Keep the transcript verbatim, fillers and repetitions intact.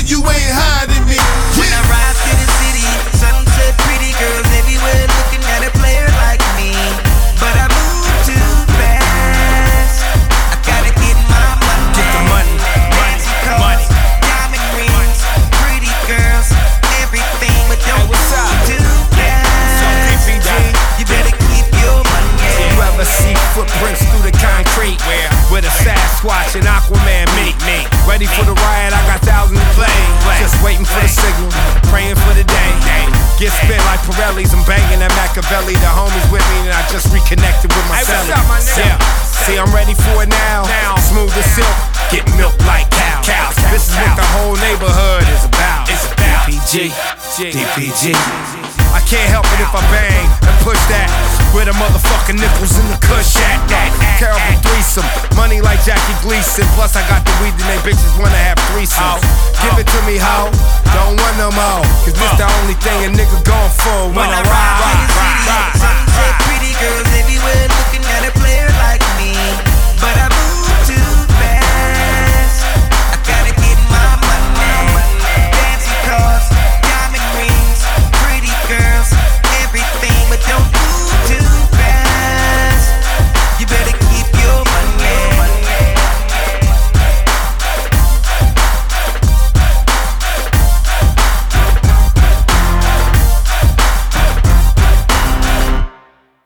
you ain't hiding me. When I ride to the city, sunset, pretty girls everywhere looking at a player like me. But I move too fast. I gotta get my money. Get the money, money, Fancy money. cars, diamond rings, pretty girls, everything, but don't Hey, what's up? move too fast. So D P G, You better keep your money. you ever see footprints through the concrete? Where? With a Sasquatch and Aquaman meet me. Ready for the riot, I got thousands to play. Just waiting for the signal, praying for the day. Get spit like Pirellis, I'm banging at Machiavelli. The homies with me and I just reconnected with my celly. Yeah, see I'm ready for it now. Smooth as silk, get milk like cows. This is what the whole neighborhood is about. It's about D P G, D P G. I can't help it if I bang and push that. Where the motherfucking nipples in the cush at. That terrible threesome, money like Jackie Gleason. Plus I got the weed in they big